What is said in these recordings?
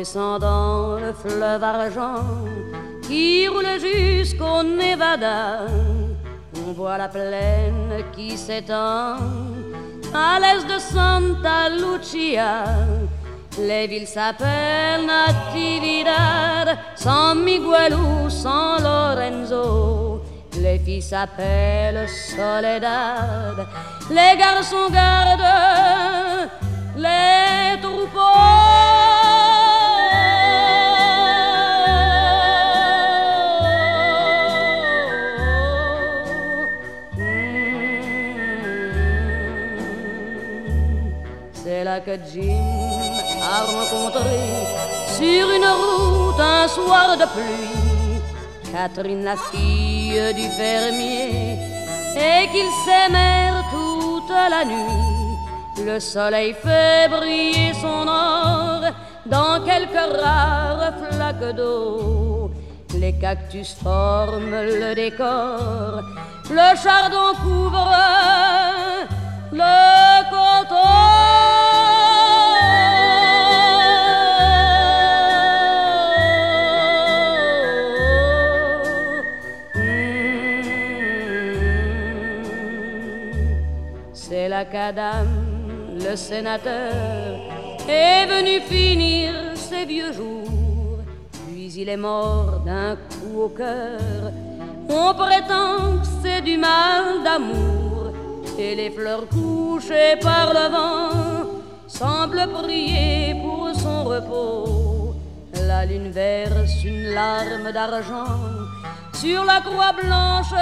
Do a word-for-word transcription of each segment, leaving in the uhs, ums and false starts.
descendant le fleuve argent qui roule jusqu'au Nevada, on voit la plaine qui s'étend à l'est de Santa Lucia. Les villes s'appellent Natividad, San Miguel ou San Lorenzo. Les filles s'appellent Soledad, les garçons gardent les troupeaux. C'est là que Jim a rencontré sur une route un soir de pluie Catherine, la fille du fermier, et qu'ils s'aimèrent toute la nuit. Le soleil fait briller son or dans quelques rares flaques d'eau. Les cactus forment le décor, le chardon couvre le coteau. C'est là qu'Adam, le sénateur, est venu finir ses vieux jours. Puis il est mort d'un coup au cœur. On prétend que c'est du mal d'amour, et les fleurs couchées par le vent semblent prier pour son repos. La lune verse une larme d'argent sur la croix blanche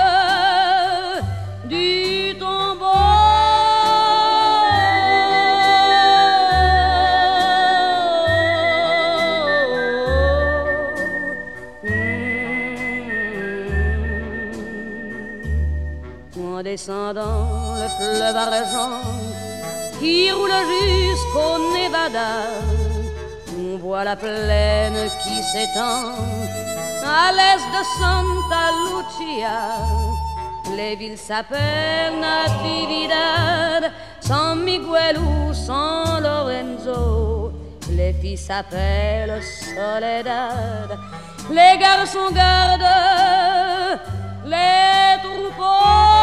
du tombeau. En descendant le fleuve argent qui roule jusqu'au Nevada, on voit la plaine qui s'étend à l'est de Santa Lucia. Les villes s'appellent Natividad, San Miguel ou San Lorenzo. Les filles s'appellent Soledad, les garçons gardent les troupeaux.